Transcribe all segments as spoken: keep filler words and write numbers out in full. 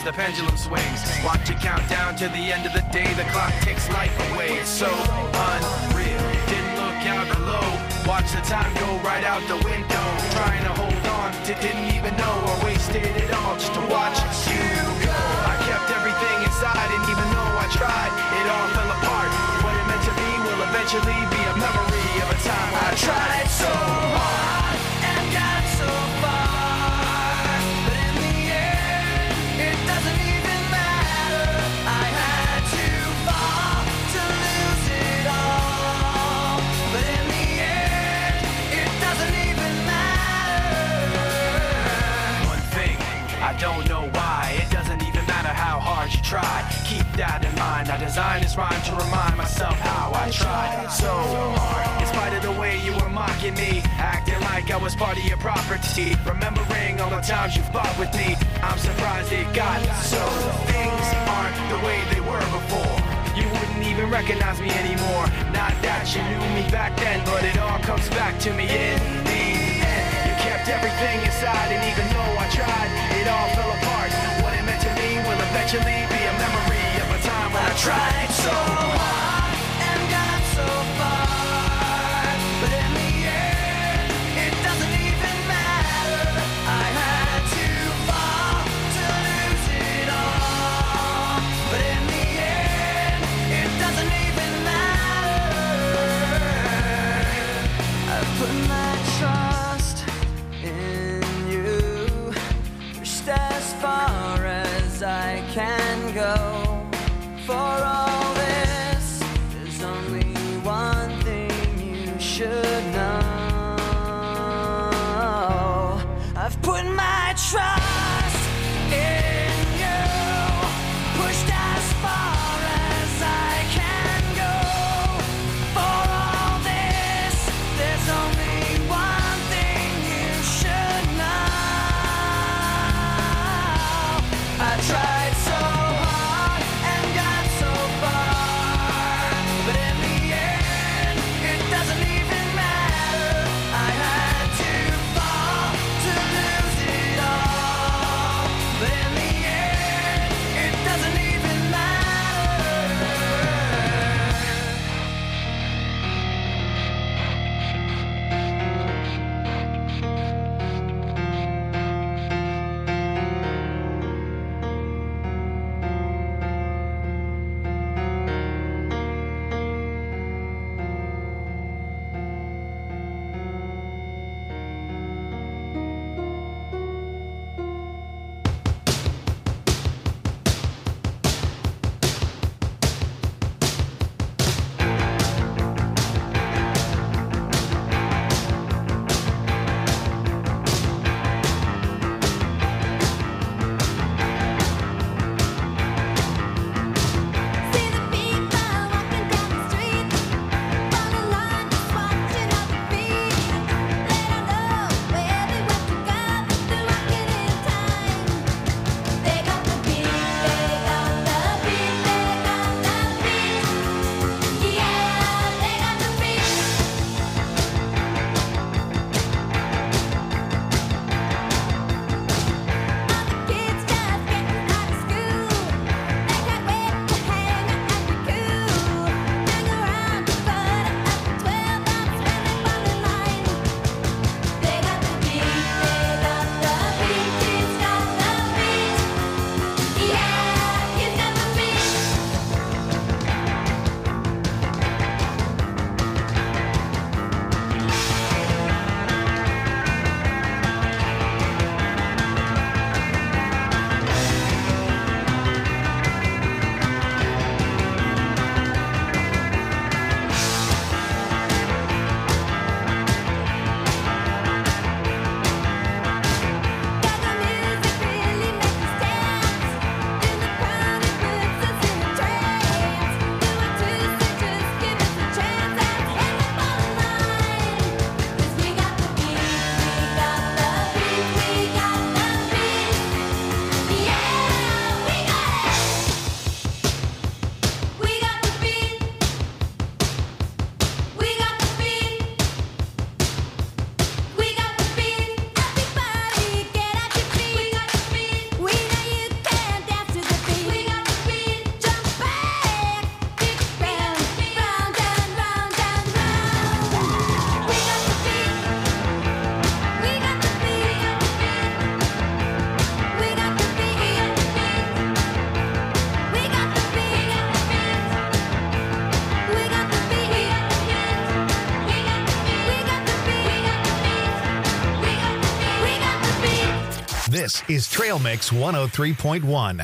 as the pendulum swings. Watch it count down to the end of the day. The clock takes life away. It's so unreal. Didn't look out below. Watch the time go right out the window. Trying to hold on to didn't even know I wasted it all just to watch you go. I kept everything inside, and even though I tried, it all fell apart. What it meant to be will eventually be a memory of a time when I tried so hard and got so far, but in the end, it doesn't even matter. I had to fall to lose it all, but in the end, it doesn't even matter. One thing, I don't know why, it doesn't even matter how hard you try. Keep that in mind. I designed this rhyme to remind myself how I tried so hard. In spite of the way you were mocking me, acting like I was part of your property, remembering all the times you fought with me, I'm surprised it got so. Things aren't the way they were before. You wouldn't even recognize me anymore. Not that you knew me back then, but it all comes back to me in the end. You kept everything inside, and even though I tried, it all fell apart. What it meant to me will eventually be a memory of a time when I tried so hard and got so far, but in the end, it doesn't even matter. I had to fall to lose it all, but in the end, it doesn't even matter. I put my trust in you, pushed as far as I can go. For all this, there's only one thing you should know. I've put my trust in you, pushed as far as I can go. For all this, there's only one thing you should know. I tried so hard and got so This is Trail Mix one oh three point one.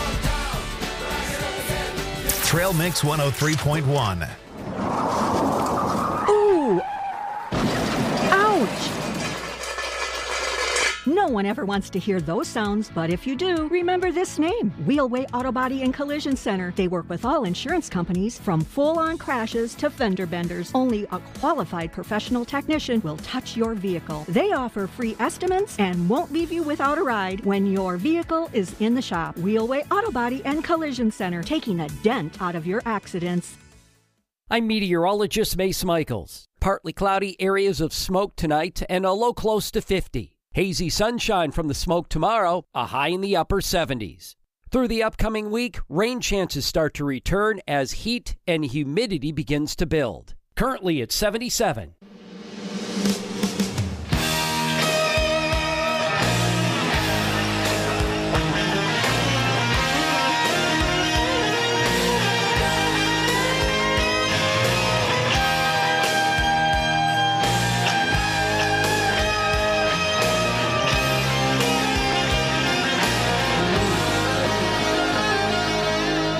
Trail Mix one oh three point one. Ooh! Ouch! No one ever wants to hear those sounds, but if you do, remember this name, Wheelway Auto Body and Collision Center. They work with all insurance companies, from full-on crashes to fender benders. Only a qualified professional technician will touch your vehicle. They offer free estimates and won't leave you without a ride when your vehicle is in the shop. Wheelway Auto Body and Collision Center, taking a dent out of your accidents. I'm meteorologist Mace Michaels. Partly cloudy areas of smoke tonight and a low close to fifty. Hazy sunshine from the smoke tomorrow, a high in the upper seventies. Through the upcoming week, rain chances start to return as heat and humidity begins to build. Currently at seventy-seven.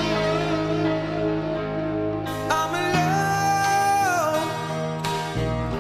I'm alone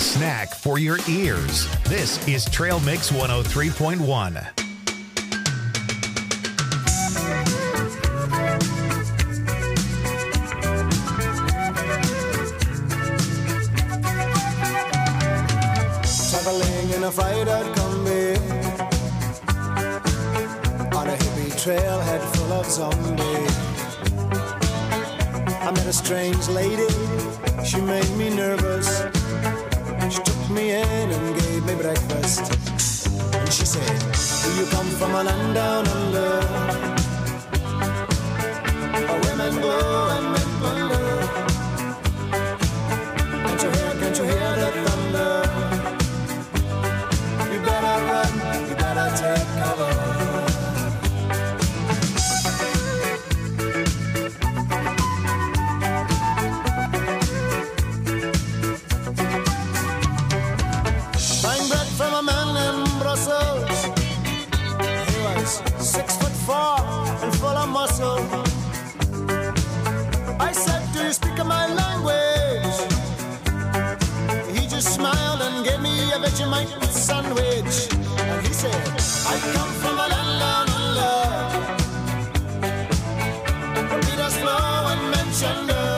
snack for your ears. This is Trail Mix one oh three point one. Traveling in a fried-out Kombi on a hippie trailhead full of zombies. I met a strange lady, she made me nervous. She took me in and gave me breakfast. And she said, do you come from a land down under? Where women go and men wonder. Can't you hear, can't you hear the thunder? You better run, you better take cover. Buying bread from a man in Brussels. He was six foot four and full of muscle. I said, do you speak my language? He just smiled and gave me a Vegemite sandwich. And he said, I come from a land down under, from Peter's Flow and Manchester.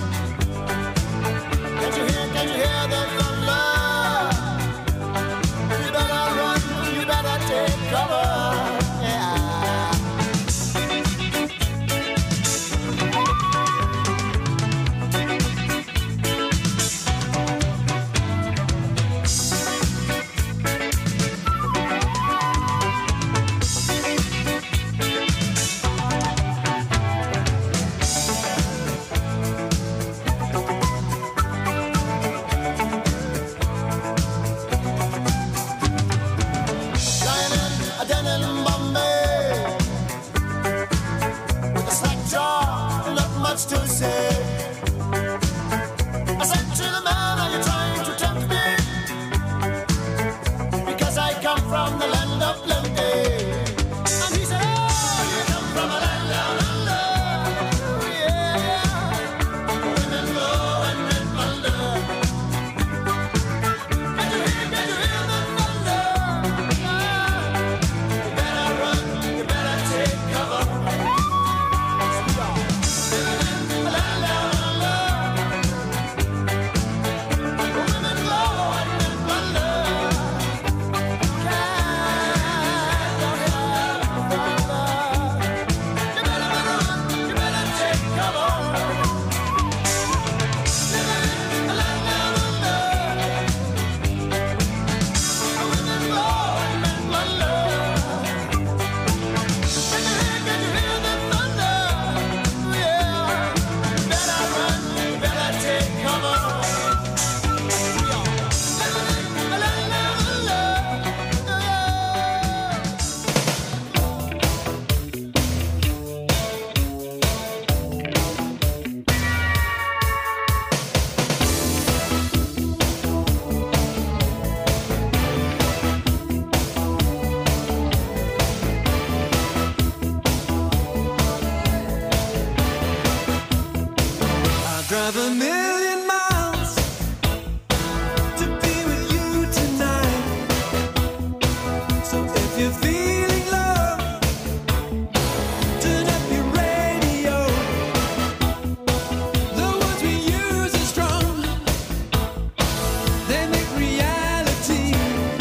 Can't you hear, can't you hear the thunder? You better run, you better take cover. Yeah. Lying in a den in Bombay with a slack jaw and not much to say. I said to the man, are you trying to tempt me? Because I come from the land of plenty. And he said, oh, you come from a land down under. Yeah, women go and men wonder. Can you hear, can you hear the thunder? You better run, you better take cover. Living in a land down under. Women go and men wonder. Can't go here, father. You better, better run, you better take cover. Living in a land down under. Women go and men wonder. Can you hear, can you hear the thunder? Yeah. You better run, you better take cover. Living in a land down under. I'd drive a million miles to be with you tonight. So if you're feeling love, turn up your radio. The words we use are strong, they make reality.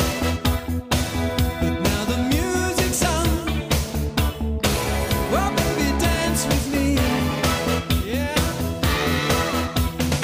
But now the music's on. Well, baby, dance with me. Yeah.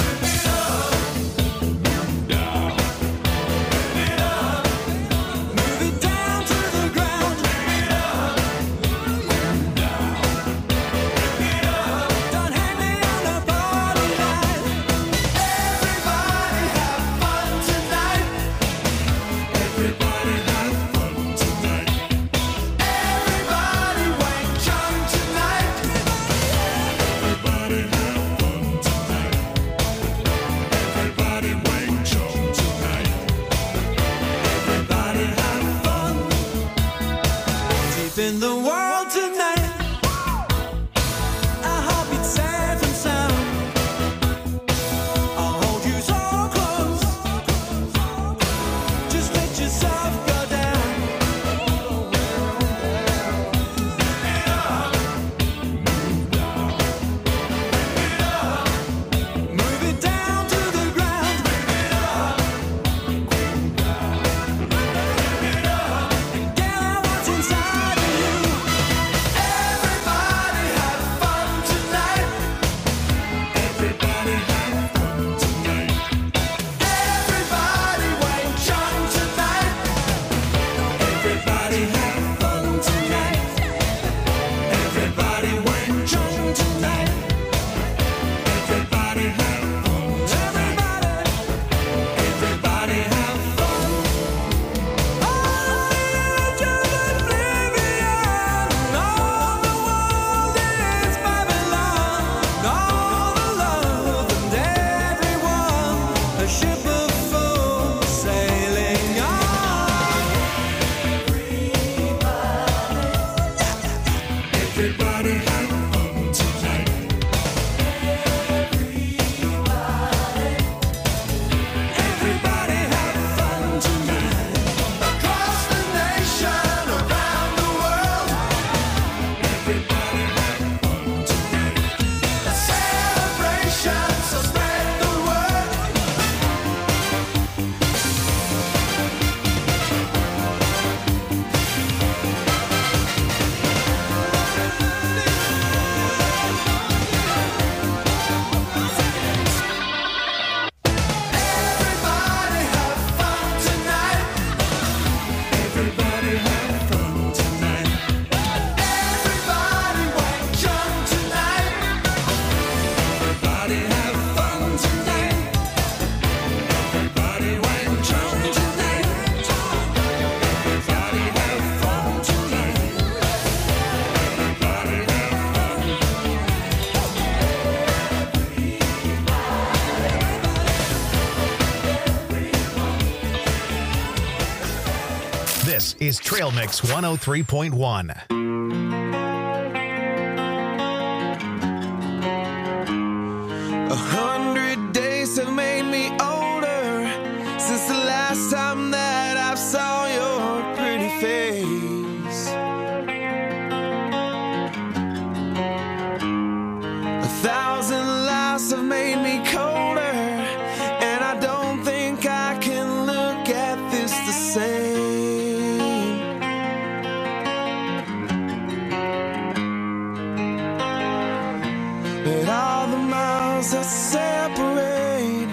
is Trail Mix one oh three point one. A hundred days have made me older since the last time that I saw your pretty face. A thousand lives have made me colder, and I don't think I can look at this the same. But all the miles that separate,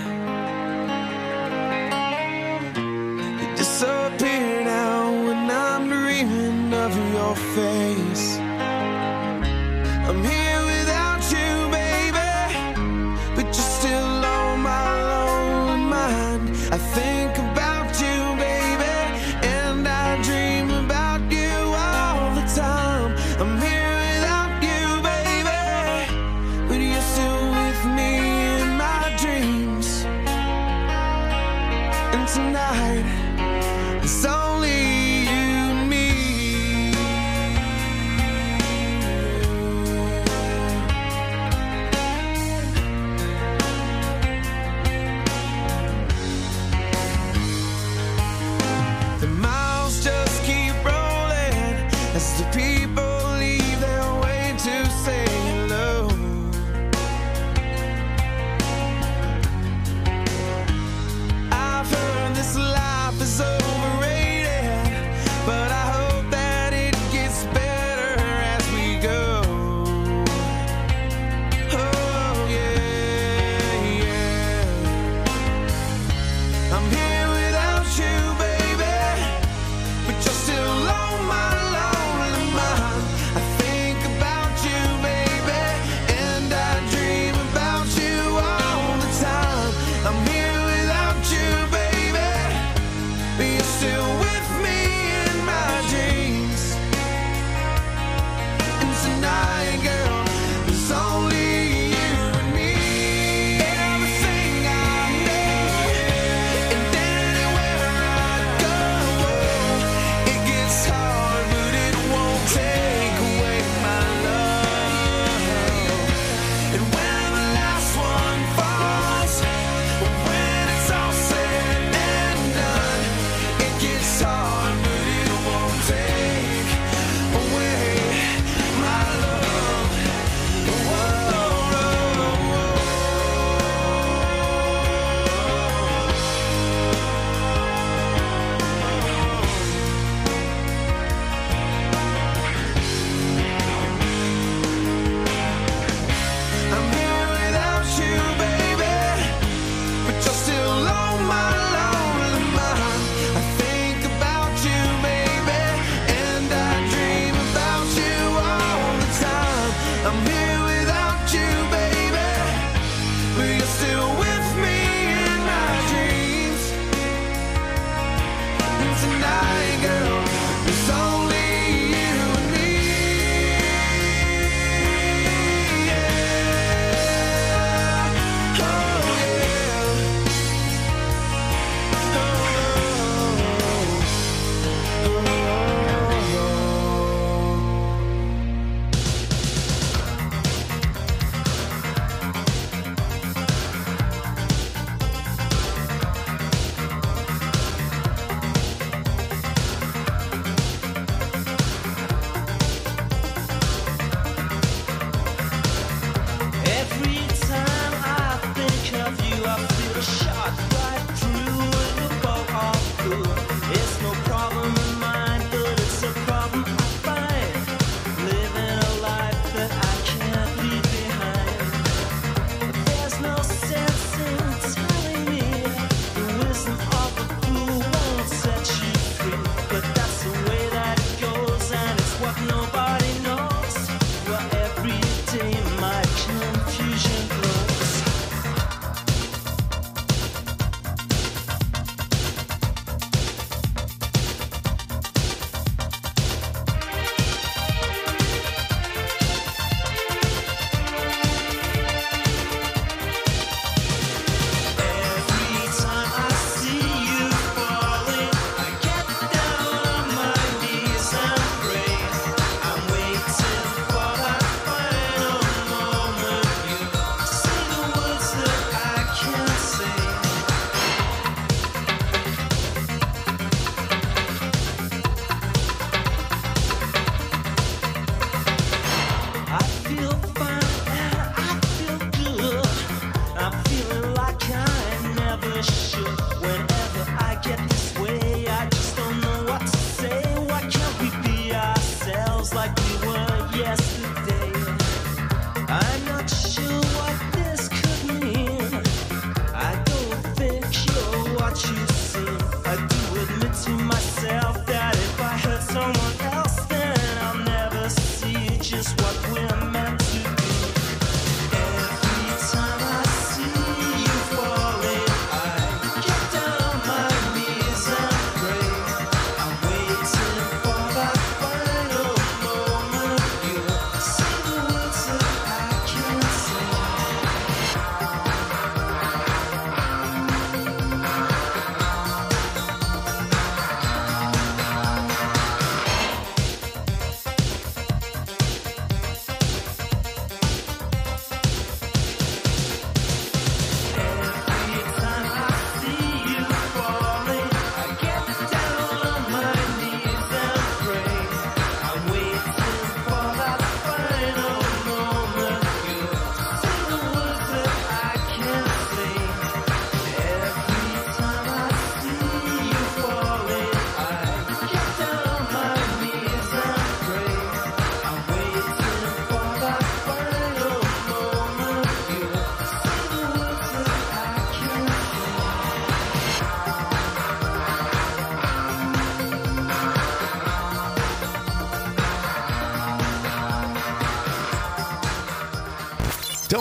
they disappear now when I'm dreaming of your face. I'm here without you, baby, but you're still on my lonely mind. I think about you, baby, and I dream about you all the time. I'm here without you, baby, but you're still with me in my dreams. And tonight, it's only you and me.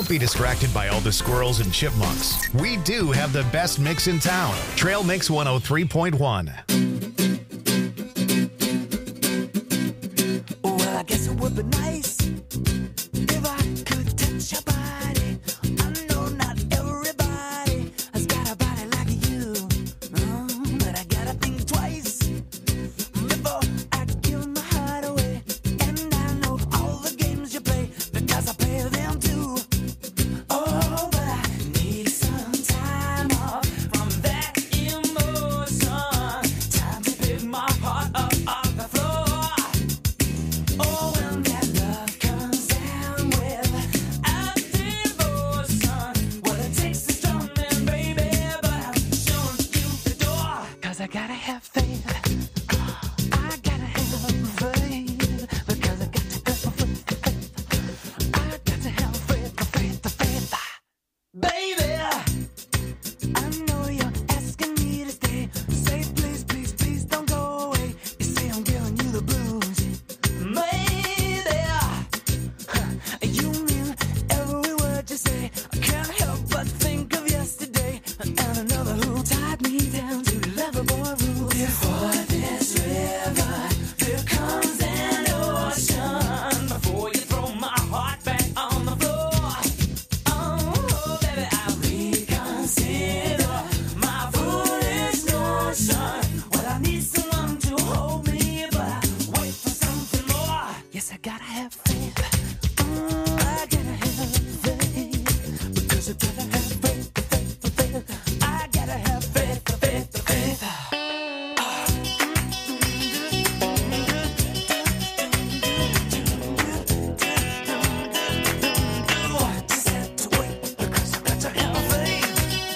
Don't be distracted by all the squirrels and chipmunks. We do have the best mix in town. Trail Mix one oh three point one. Well, I guess it would be nice if I could touch your body. I know not everybody has got a body like you, mm, but I gotta think twice before I give my heart away. And I know all the games you play because I play them too. Oh, but I need some time off from that emotion. Time to pick my heart up off the floor. Oh, when that love comes down without devotion, well, it takes a strong man, baby, but I'm showing you the door. 'Cause I gotta have faith. I gotta have faith. Because I got to have faith. I got to have faith, faith, faith. Baby, I know you're asking me to stay. Say please, please, please don't go away. You say I'm giving you the blues. Maybe you mean every word you say. I can't help but think of yesterday and another who tied me down to lovable rules. Before this river, there comes an ocean. Before you throw my heart back on the floor. Oh, baby, I reconsider my foolish notion. Well, I need someone to hold me, but I wait for something more. Yes, I gotta have faith. Mm, I gotta have faith. Because I gotta have faith, faith, faith. I gotta have faith, faith, faith. Just have to wait because I got to have faith.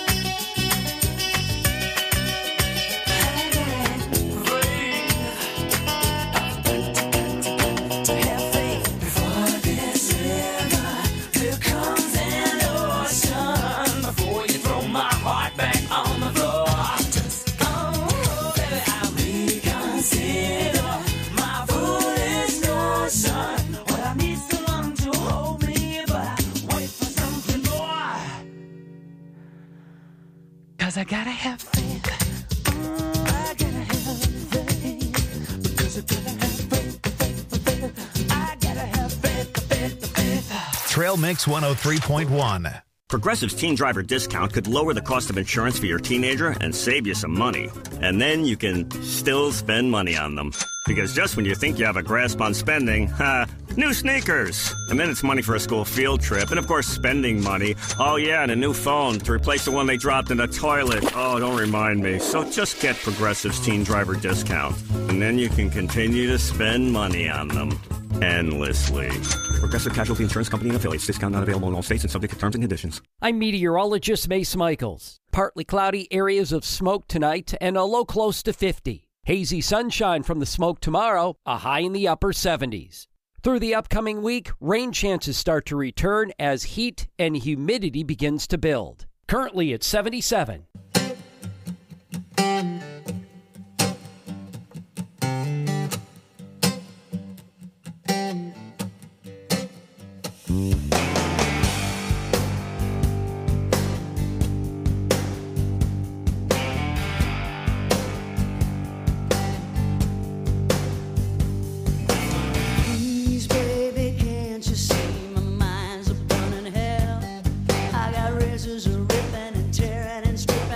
To have faith before this river, there comes an ocean. Before you throw my heart back on the floor. Oh, baby, I reconsider my foolish notion. Well, I need someone to hold me, but I wait for something more. 'Cause I gotta have faith. Mm, I gotta have faith. Because I gotta have faith, faith, faith. I gotta have faith, faith, faith. Trail Mix one oh three point one. Progressive's Teen Driver discount could lower the cost of insurance for your teenager and save you some money. And then you can still spend money on them. Because just when you think you have a grasp on spending, ha, new sneakers. And then it's money for a school field trip. And of course, spending money. Oh yeah, and a new phone to replace the one they dropped in the toilet. Oh, don't remind me. So just get Progressive's Teen Driver discount. And then you can continue to spend money on them. Endlessly. Progressive Casualty Insurance Company and affiliates. Discount not available in all states and subject to terms and conditions. I'm meteorologist Mace Michaels. Partly cloudy areas of smoke tonight and a low close to fifty. Hazy sunshine from the smoke tomorrow, a high in the upper seventies. Through the upcoming week, rain chances start to return as heat and humidity begins to build. Currently at seventy-seven. Please, baby, can't you see my mind's a burning hell? I got razors ripping and tearing and stripping.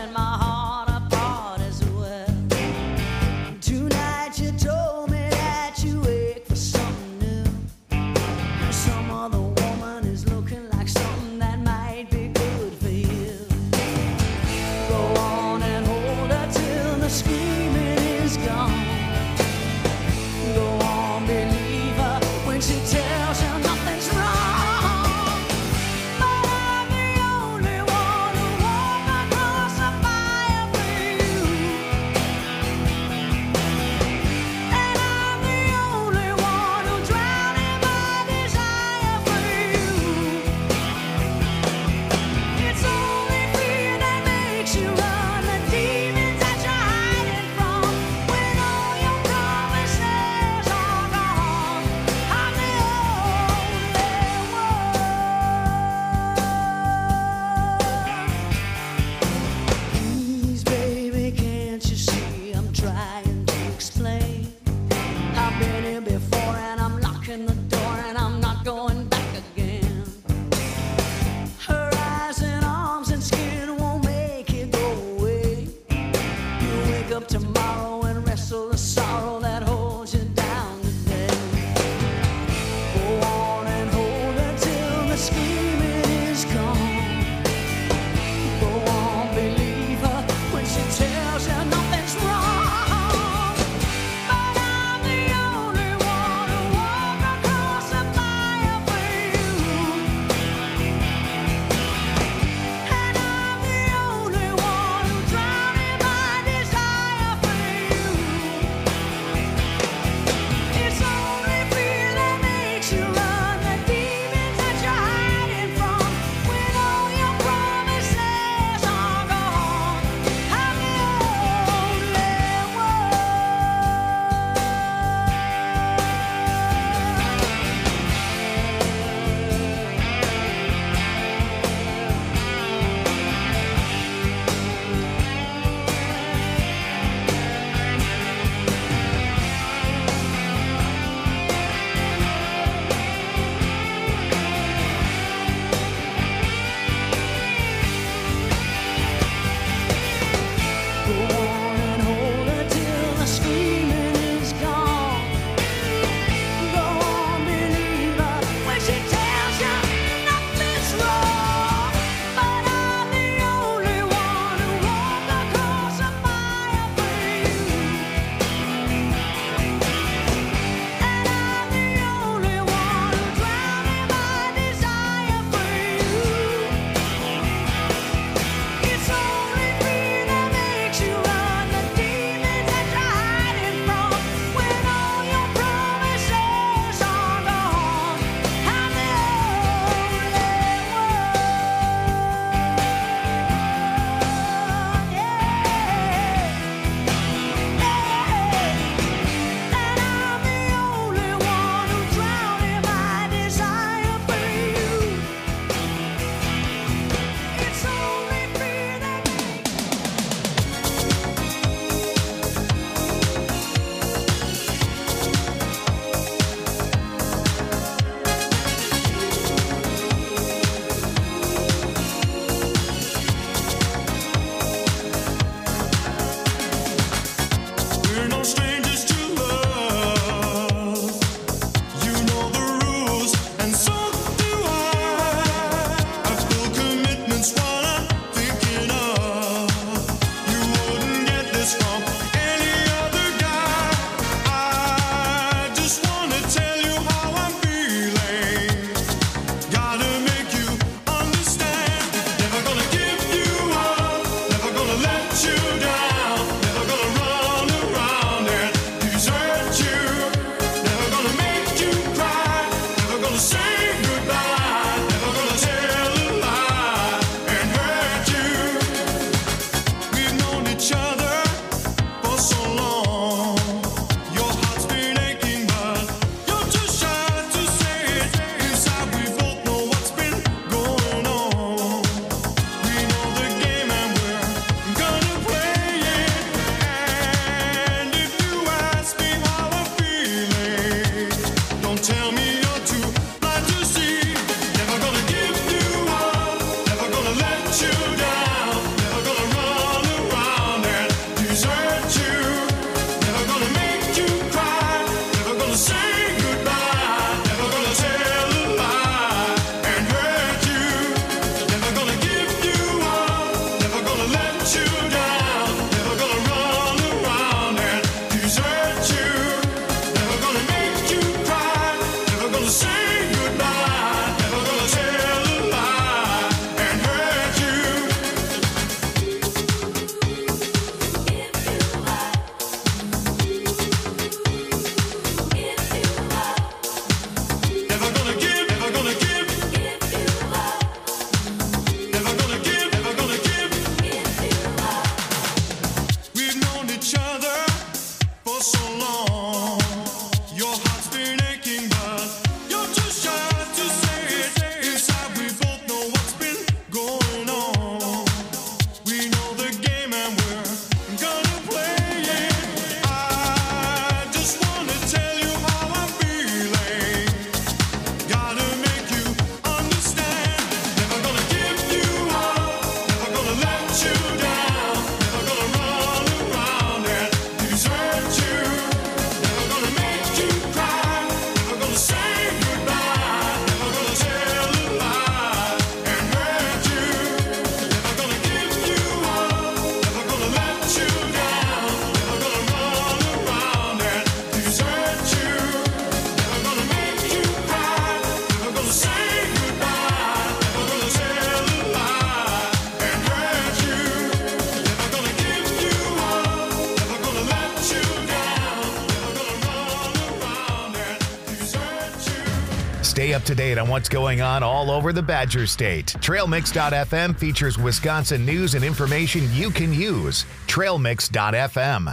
Stay up to date on what's going on all over the Badger State. Trail Mix dot f m features Wisconsin news and information you can use. Trail Mix dot f m.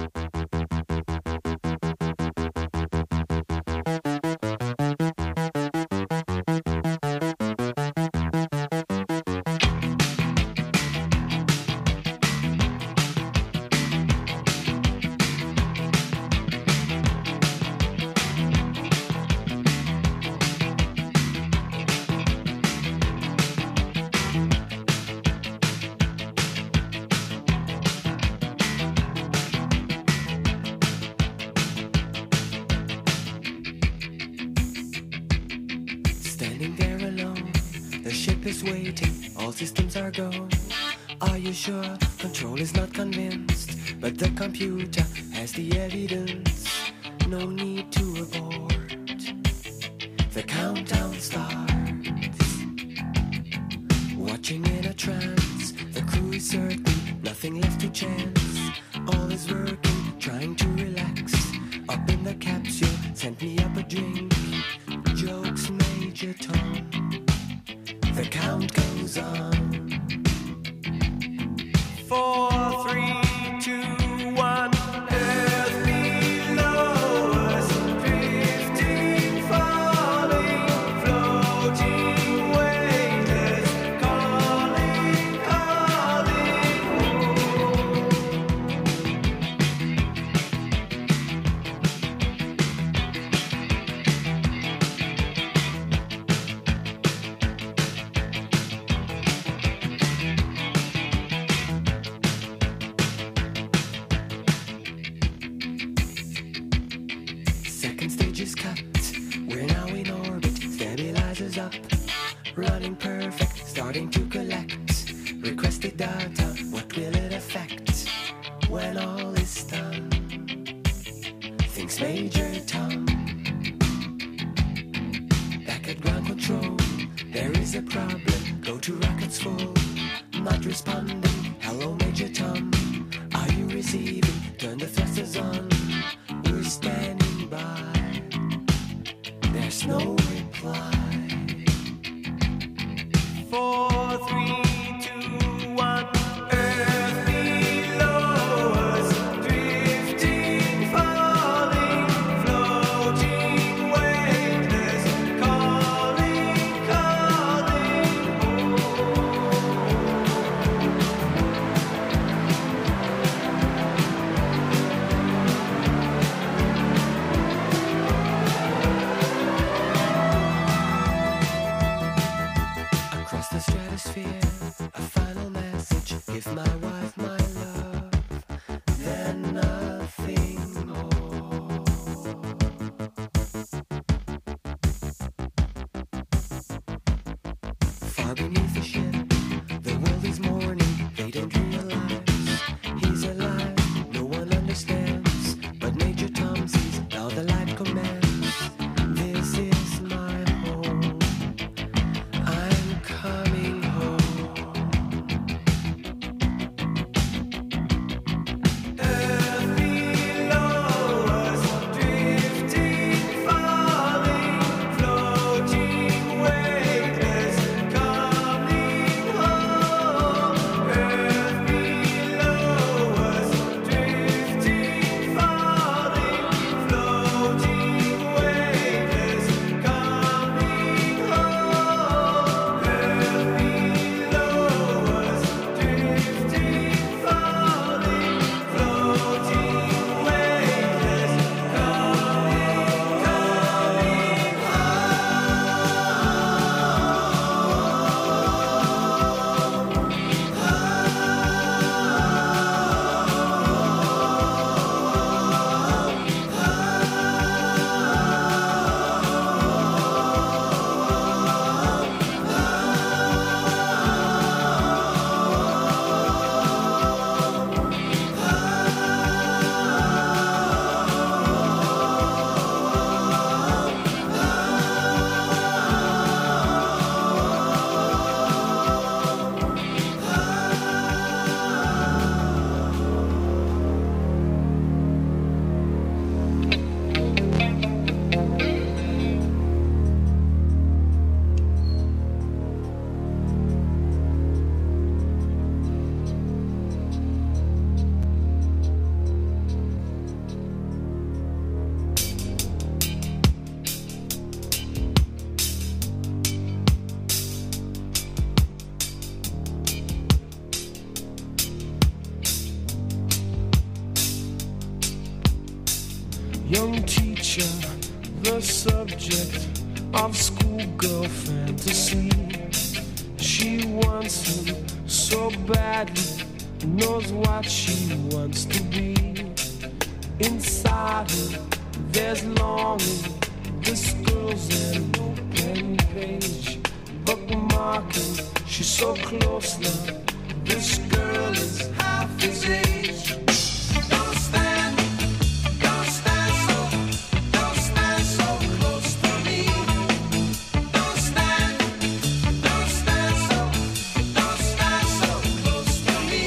Standing there alone, the ship is waiting, all systems are go. Are you sure? Control is not convinced, but the computer has the evidence. No need to abort. The countdown starts. Watching in a trance, the crew is certain, nothing left to chance. All is working, trying to relax. Up in the capsule, sent me up a drink. Jokes, Major Tom. The count goes on. Four, three, two, one. Earth below us, drifting, falling, floating, weightless, calling, calling home. Second stage is cut. We're now in orbit. Stabilizers up. Running perfect. Starting to collect. Requested data. What will it affect when all is done? Thinks Major Tom. Back at ground control. There is a problem. Go to rockets full. Not responding. Hello, Major Tom. Are you receiving? Turn the thrusters on. We're standing by. There's no reply. Four, three, two, one. Earth below us, drifting, falling, floating, weightless, calling, calling home. Across the stratosphere, a final message. Give my wife my love, then nothing more. Far beneath the ship, the world is mourning. They don't realize he's alive. No one understands, but Major Tom sees now the light commands. This is my home. I'm coming home. young teacher, the subject of schoolgirl fantasy. She wants him so badly, knows what she wants to be. Inside her, there's longing. This girl's an open page, bookmarking. She's so close now. This girl is half his age. Don't stand, don't stand so, don't stand so close to me. Don't stand, don't stand so, don't stand so close to me.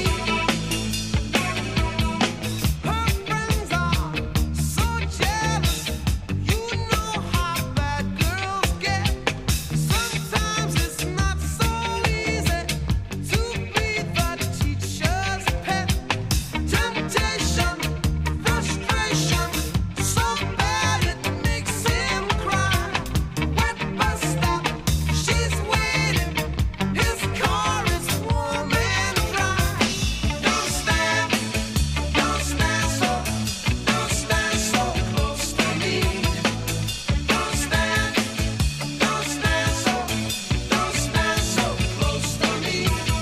Her friends are so jealous. You know how bad girls get. Sometimes it's not so easy to be the teacher's pet. Temptation, frustration, so bad it makes him cry. Wet bus stop, she's waiting. His car is warm and dry. Don't stand, don't stand so, don't stand so close to me. Don't stand, don't stand so, don't stand so close to me.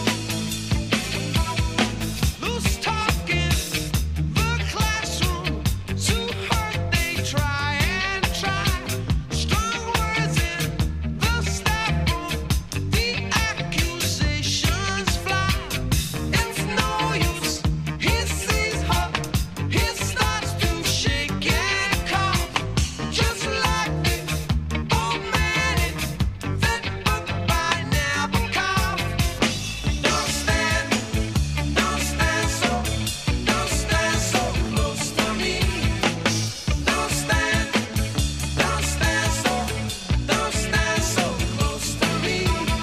Loose talk in the classroom, too hurt they try and try. Strong words in the staff room, the accusations fly. It's no use, he sees her, he starts to shake and cough. Just like the old man in that book by Nabokov. Don't stand, don't stand so, don't stand so close to me. Don't stand, don't stand so, don't stand so close to me.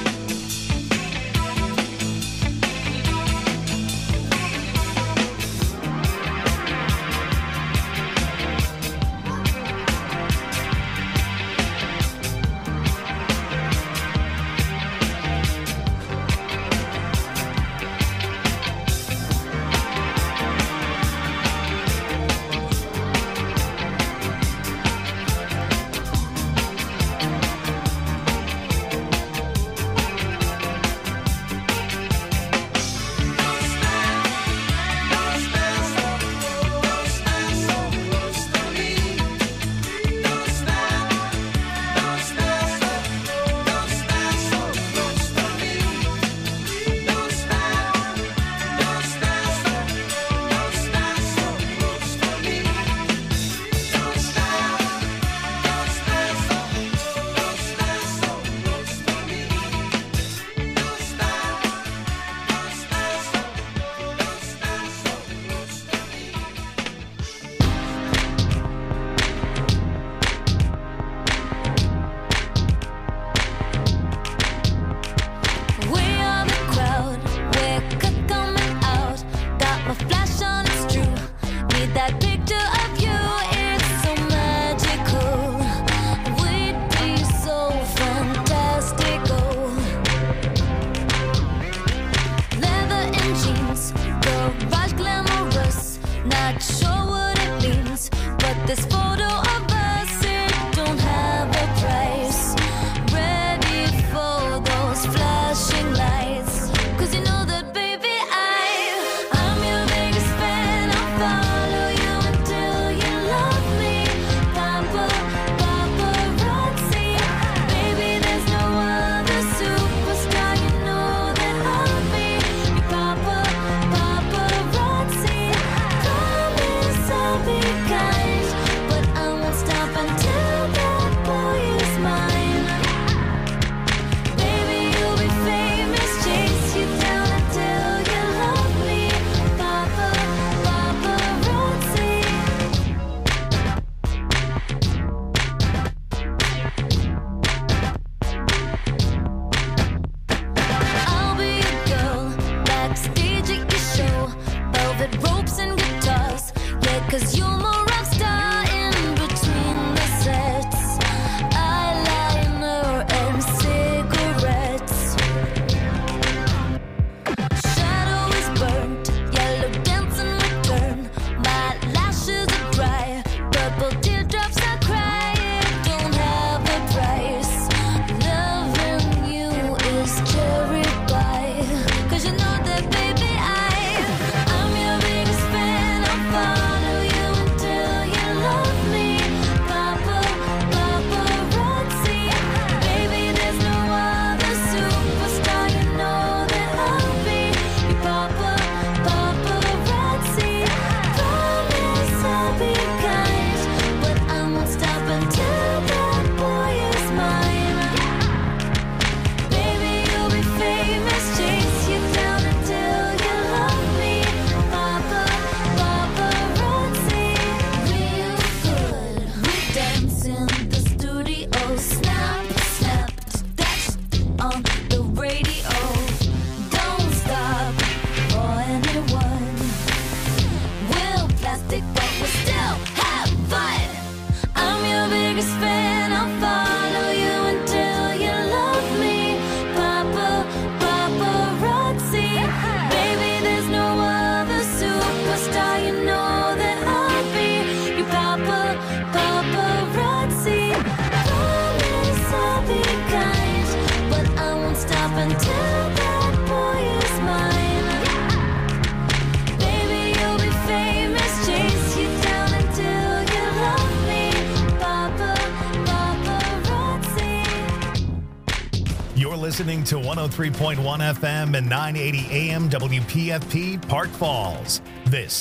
Way on the crowd, we're coming out. Got my flash on, it's true. Need that picture of you, it's so magical. We'd be so fantastical. Leather and jeans, garage glamorous. Not sure what it means, but this photo of us, it don't have a price. Ready for those flashing lights, 'cause you know that baby I, I'm your biggest fan. I'll follow you until you love me. Papa, paparazzi, baby there's no other superstar you know that I'll be. Your papa, paparazzi, promise I'll be kind, but I'm listening to one oh three point one F M and nine eighty A M W P F P Park Falls. This